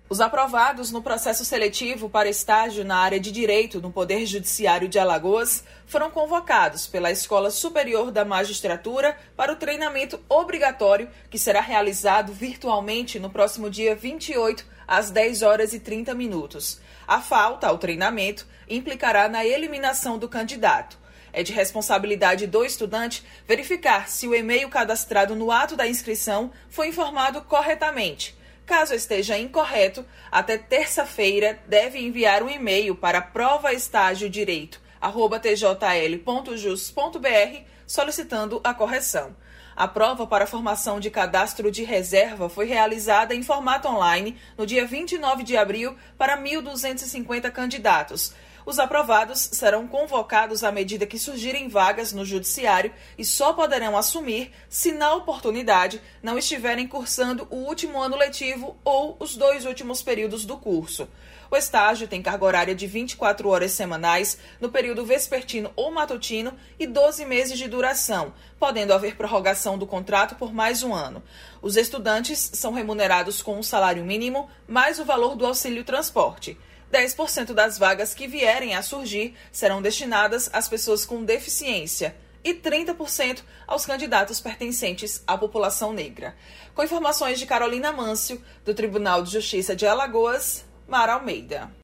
Os aprovados no processo seletivo para estágio na área de Direito no Poder Judiciário de Alagoas foram convocados pela Escola Superior da Magistratura para o treinamento obrigatório que será realizado virtualmente no próximo dia 28, às 10 horas e 30 minutos. A falta ao treinamento implicará na eliminação do candidato. É de responsabilidade do estudante verificar se o e-mail cadastrado no ato da inscrição foi informado corretamente. Caso esteja incorreto, até terça-feira deve enviar um e-mail para provaestagio-direito@tjl.jus.br solicitando a correção. A prova para a formação de cadastro de reserva foi realizada em formato online no dia 29 de abril para 1.250 candidatos. Os aprovados serão convocados à medida que surgirem vagas no Judiciário e só poderão assumir se, na oportunidade, não estiverem cursando o último ano letivo ou os 2 últimos períodos do curso. O estágio tem carga horária de 24 horas semanais no período vespertino ou matutino e 12 meses de duração, podendo haver prorrogação do contrato por mais um ano. Os estudantes são remunerados com um salário mínimo mais o valor do auxílio transporte. 10% das vagas que vierem a surgir serão destinadas às pessoas com deficiência e 30% aos candidatos pertencentes à população negra. Com informações de Carolina Mâncio, do Tribunal de Justiça de Alagoas, Mara Almeida.